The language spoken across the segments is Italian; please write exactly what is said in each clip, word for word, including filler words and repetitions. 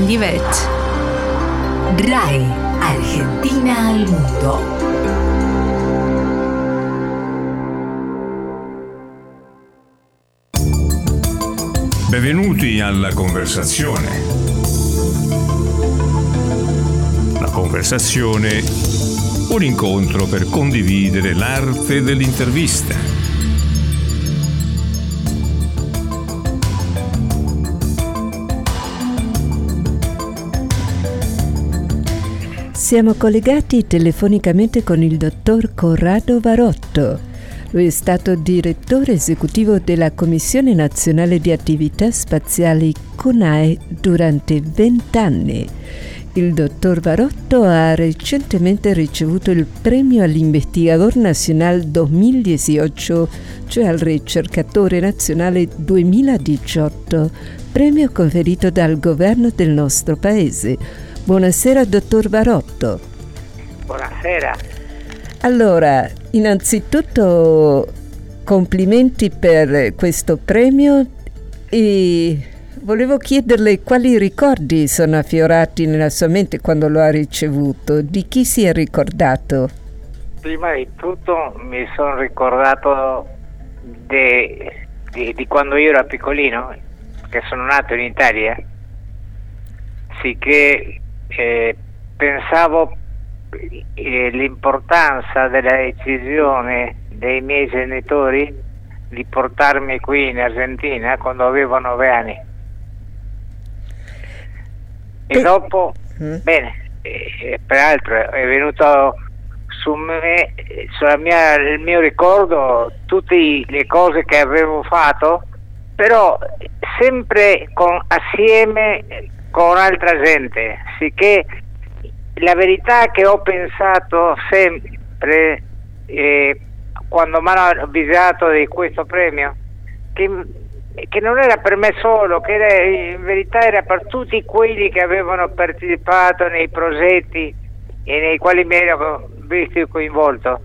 Olivet. RAI Argentina al mondo. Benvenuti alla conversazione. La conversazione, un incontro per condividere l'arte dell'intervista. Siamo collegati telefonicamente con il dottor Corrado Varotto. Lui è stato direttore esecutivo della Commissione Nazionale di Attività Spaziali CONAE durante vent'anni. Il dottor Varotto ha recentemente ricevuto il premio all'Investigador Nacional duemiladiciotto, cioè al ricercatore nazionale duemiladiciotto, premio conferito dal governo del nostro paese. Buonasera, dottor Varotto. Buonasera. Allora, innanzitutto complimenti per questo premio e volevo chiederle quali ricordi sono affiorati nella sua mente quando lo ha ricevuto, di chi si è ricordato? Prima di tutto mi sono ricordato de, di, di quando io ero piccolino, che sono nato in Italia, sicché eh, pensavo eh, l'importanza della decisione dei miei genitori di portarmi qui in Argentina quando avevo nove anni. E, e dopo, mm. bene, eh, peraltro è venuto su me, sulla mia, il mio ricordo, tutte le cose che avevo fatto, però sempre con, assieme con altra gente, sicché la verità che ho pensato sempre eh, quando mi hanno avvisato di questo premio, che, che non era per me solo, che era, in verità era per tutti quelli che avevano partecipato nei progetti e nei quali mi ero visto coinvolto.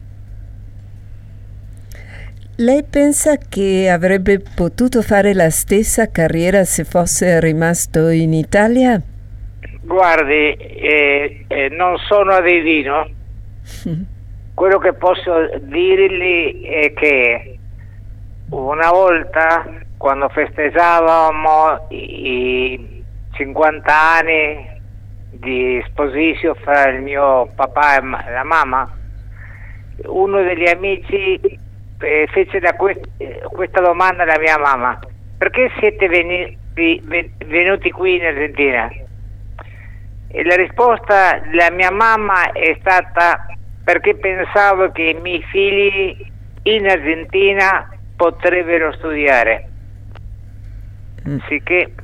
Lei pensa che avrebbe potuto fare la stessa carriera se fosse rimasto in Italia? Guardi, eh, eh, non sono adivino. Quello che posso dirgli è che una volta, quando festeggiavamo i cinquanta anni di sposizio fra il mio papà e la mamma, uno degli amici eh, fece da quest- questa domanda alla mia mamma: perché siete venuti, venuti qui in Argentina? E la risposta della mia mamma è stata: perché pensavo che i miei figli in Argentina potrebbero studiare. Mm. Sicché.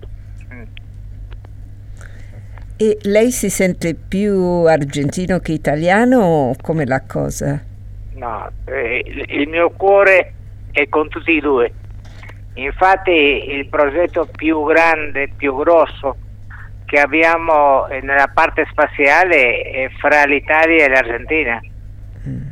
E lei si sente più argentino che italiano o come la cosa? No, eh, il mio cuore è con tutti e due. Infatti il progetto più grande, più grosso che abbiamo nella parte spaziale è fra l'Italia e l'Argentina. Mm.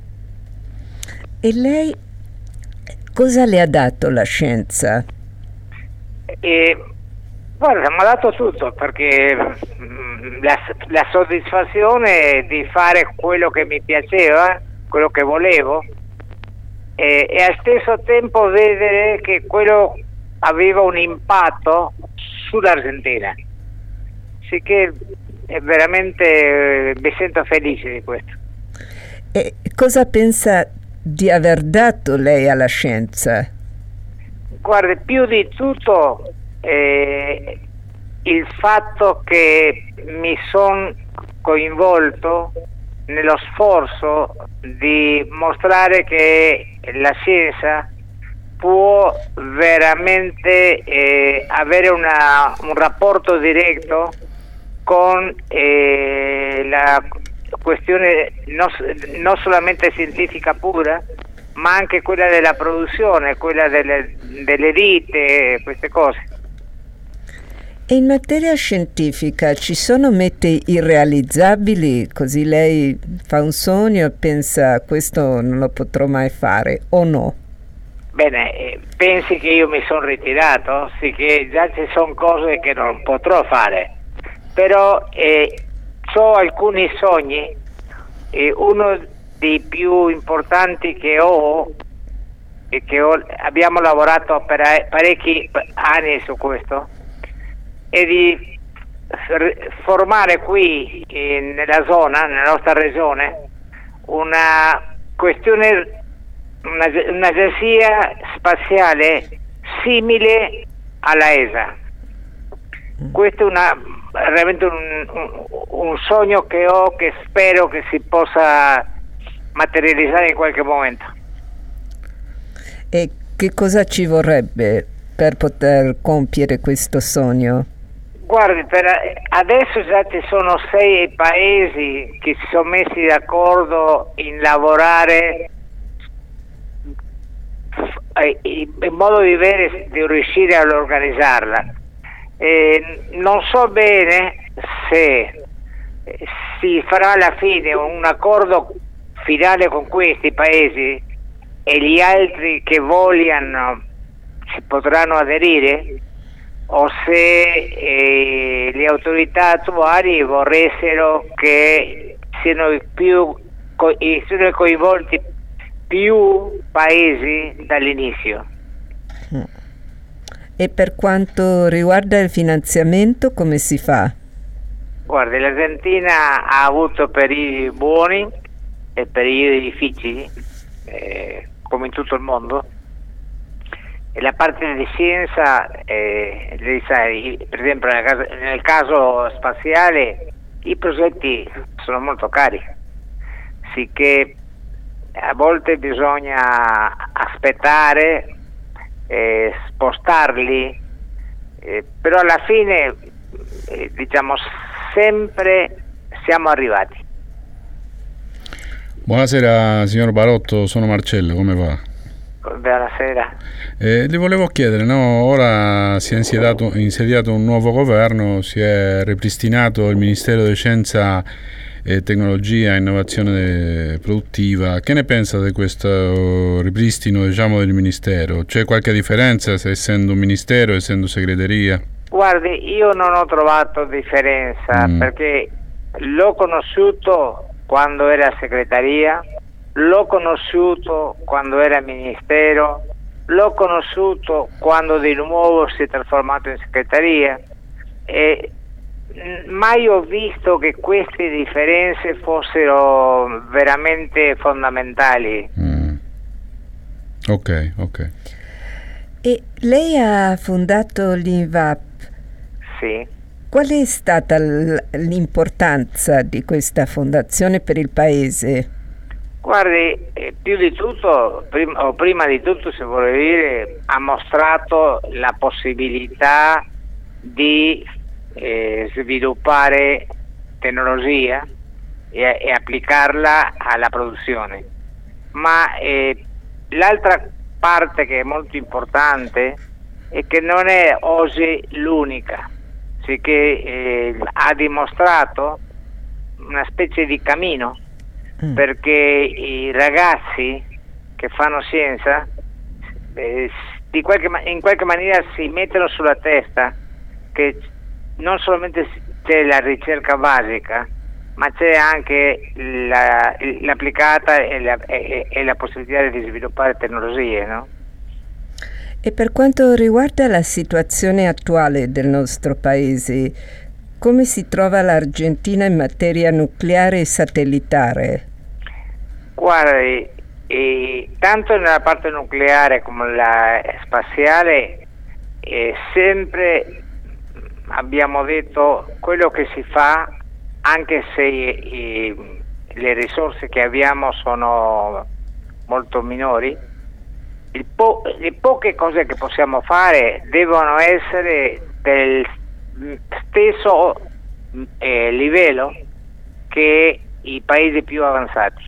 E lei cosa le ha dato la scienza? E, guarda, mi ha dato tutto, perché mh, la, la soddisfazione di fare quello che mi piaceva, quello che volevo, e, e al stesso tempo vedere che quello aveva un impatto sull'Argentina. Sicché è veramente eh, mi sento felice di questo. E cosa pensa di aver dato lei alla scienza? Guarda, più di tutto eh, il fatto che mi sono coinvolto nello sforzo di mostrare che la scienza può veramente eh, avere una, un rapporto diretto con eh, la questione non, non solamente scientifica pura, ma anche quella della produzione, quella delle, dell'elite, queste cose. E in materia scientifica ci sono mete irrealizzabili, così lei fa un sogno e pensa questo non lo potrò mai fare, o no? Bene, eh, pensi che io mi sono ritirato? Sì, che già ci sono cose che non potrò fare. però eh, ho alcuni sogni e uno dei più importanti che ho e che ho, abbiamo lavorato per parecchi anni su questo è di formare qui in, nella zona, nella nostra regione, una questione, una, un'agenzia spaziale simile alla E S A. Questo è una, veramente un, un, un sogno che ho, che spero che si possa materializzare in qualche momento. E che cosa ci vorrebbe per poter compiere questo sogno? Guardi, per adesso già ci sono sei paesi che si sono messi d'accordo in lavorare in modo diverso di riuscire ad organizzarla. Eh, non so bene se si farà alla fine un accordo finale con questi paesi e gli altri che vogliano si potranno aderire, o se eh, le autorità attuali vorressero che siano più co- siano coinvolti più paesi dall'inizio. E per quanto riguarda il finanziamento, come si fa? Guardi, l'Argentina ha avuto periodi buoni e periodi difficili, eh, come in tutto il mondo, e la parte di scienza, eh, lei sa, per esempio nel caso, nel caso spaziale i progetti sono molto cari, sicché a volte bisogna aspettare, eh, spostarli, eh, però alla fine eh, diciamo sempre siamo arrivati. Buonasera signor Barotto, sono Marcello, come va? Buonasera. Eh, le volevo chiedere, no? Ora si è insediato, insediato un nuovo governo, si è ripristinato il Ministero di Scienza e Tecnologia e Innovazione Produttiva. Che ne pensa di questo ripristino, diciamo, del Ministero? C'è qualche differenza, se essendo un Ministero, essendo segreteria? Guardi, io non ho trovato differenza, mm. perché l'ho conosciuto quando era segreteria, l'ho conosciuto quando era ministero, l'ho conosciuto quando di nuovo si è trasformato in segreteria, e mai ho visto che queste differenze fossero veramente fondamentali. Mm. Ok, ok. E lei ha fondato l'Invap. Sì. Qual è stata l'importanza di questa fondazione per il paese? Guardi, eh, più di tutto, prima, o prima di tutto, se vuole dire, ha mostrato la possibilità di eh, sviluppare tecnologia e, e applicarla alla produzione. Ma eh, l'altra parte che è molto importante è che non è oggi l'unica, sicché eh, ha dimostrato una specie di cammino, mm. perché i ragazzi che fanno scienza eh, di qualche, in qualche maniera si mettono sulla testa che non solamente c'è la ricerca basica, ma c'è anche la, l'applicata e la, e, e la possibilità di sviluppare tecnologie, no? E per quanto riguarda la situazione attuale del nostro paese, come si trova l'Argentina in materia nucleare e satellitare? Guardi, eh, tanto nella parte nucleare come la spaziale, eh, sempre abbiamo detto quello che si fa, anche se eh, le risorse che abbiamo sono molto minori, il po- le poche cose che possiamo fare devono essere del stesso eh, livello che i paesi più avanzati.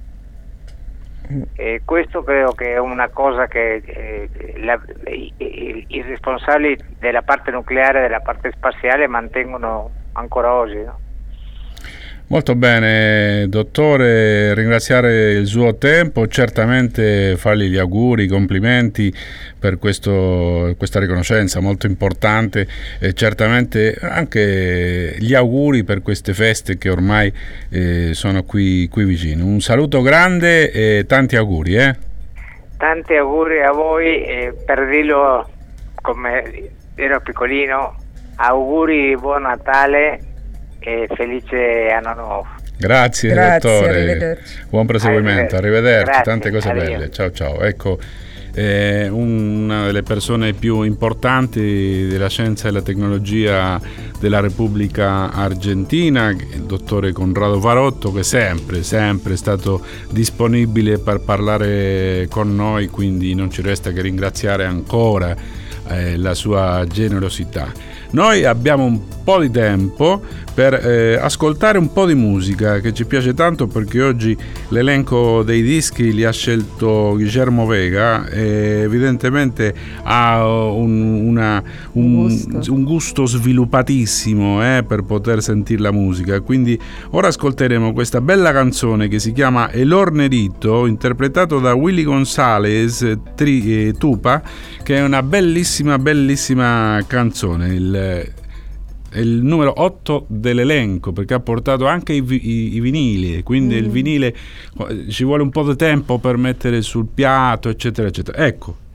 E questo credo che è una cosa che eh, la, i, i, i responsabili della parte nucleare e della parte spaziale mantengono ancora oggi, no? Molto bene, dottore, ringraziare il suo tempo, certamente fargli gli auguri, i complimenti per questo, questa riconoscenza molto importante e certamente anche gli auguri per queste feste che ormai eh, sono qui, qui vicino. Un saluto grande e tanti auguri. Eh? Tanti auguri a voi, eh, per dirlo come ero piccolino, auguri, buon Natale e felice anno nuovo. Grazie, Grazie, dottore, arrivederci. buon proseguimento, arrivederci, Grazie, tante cose arrivederci. belle, ciao ciao. Ecco, eh, una delle persone più importanti della scienza e della tecnologia della Repubblica Argentina, il dottore Conrado Varotto, che sempre, sempre è stato disponibile per parlare con noi, quindi non ci resta che ringraziare ancora eh, la sua generosità. Noi abbiamo un po' di tempo per eh, ascoltare un po' di musica che ci piace tanto, perché oggi l'elenco dei dischi li ha scelto Guillermo Vega e evidentemente ha un, una, un, gusto. un gusto sviluppatissimo eh, per poter sentire la musica. Quindi ora ascolteremo questa bella canzone che si chiama El Hornerito, interpretato da Willy González Tri, eh, Tupa, che è una bellissima bellissima canzone. Il è il numero otto dell'elenco, perché ha portato anche i, i, i vinili, quindi mm. il vinile ci vuole un po' di tempo per mettere sul piatto, eccetera eccetera. Ecco,